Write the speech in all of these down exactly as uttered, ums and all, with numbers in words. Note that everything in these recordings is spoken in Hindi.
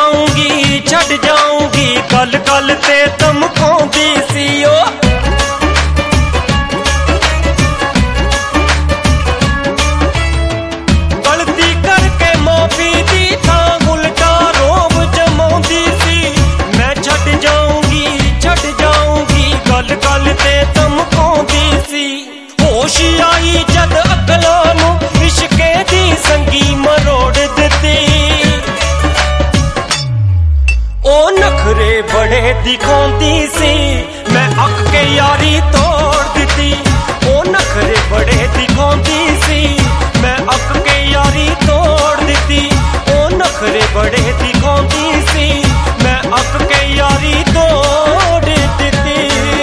जाऊंगी छड़ जाऊंगी गल गल ते धमकाउंदी सी ओ गलती करके माफी दी थां उल्टा रोब जमाउंदी सी मैं छड़ जाऊंगी छड़ जाऊंगी गल गल ते धमकाउंदी सी होश आई जद अकलां नूं इश्के दी संगी मरोड़ दित्ती ओ नखरे बड़े दिखाउंदी सी मैं अक के यारी तोड़ दित्ती ओ नखरे बड़े दिखाउंदी सी मैं अक के यारी तोड़ दित्ती ओ नखरे बड़े दिखाउंदी सी मैं अक के यारी तोड़ दित्ती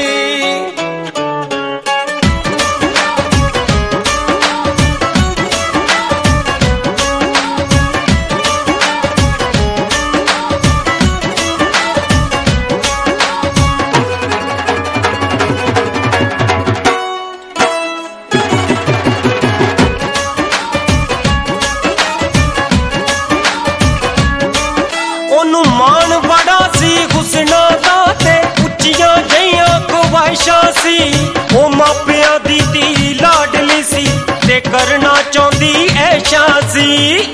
ओनू मान बड़ा सी हुस्ना दा ते उच्चियां जइयां ख्वाहिशां सी ओ मापियां दी धी लाडली सी ते करना चाहुंदी ऐशा सी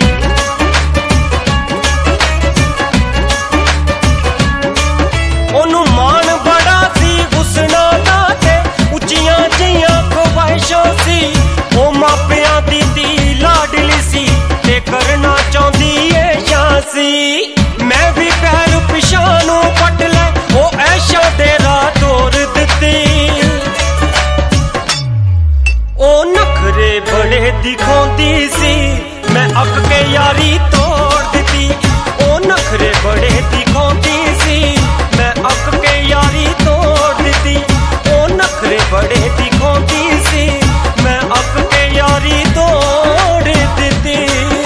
ओनू मान बड़ा सी हुस्ना दा ते उच्चियां जइयां ख्वाहिशां सी ओ मापियां दी धी लाडली सी ते करना चाहुंदी ऐशा सी मैं भी पैर पिछानू पट ले ओ ऐशा दे राह तोड़ दित्ती ओ नखरे बड़े दिखाउंदी सी मैं अक के यारी तोड़ दित्ती ओ नखरे बड़े दिखाउंदी सी मैं अक के यारी तोड़ दित्ती ओ नखरे बड़े दिखाउंदी सी मैं अक के यारी तोड़ दित्ती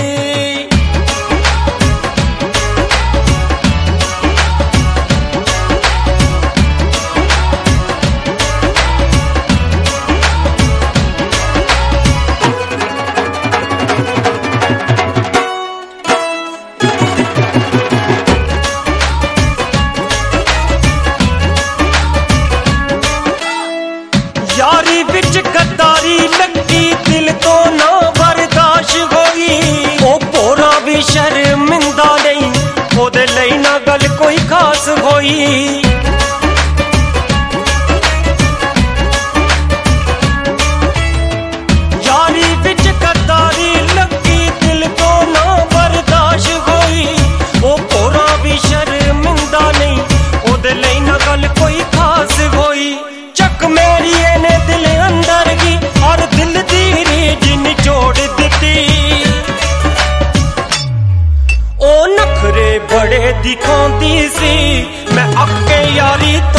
यारी विच गद्दारी लगी दिल तो ना बर्दाश्त होई ओ भोरा भी शर्मिंदा नहीं ओदे लई ना गल कोई खास होई यारी विच गद्दारी लगी दिल तो ना बर्दाश्त होई ओ भोरा भी शर्मिंदा नहीं ओदे लई ना गल कोई खास होई चक मेरी ने दिल अंदर की और दिल दी रीझ निचोड़ दित्ती ओ नखरे बड़े दिखाउंदी सी मैं अक के यारी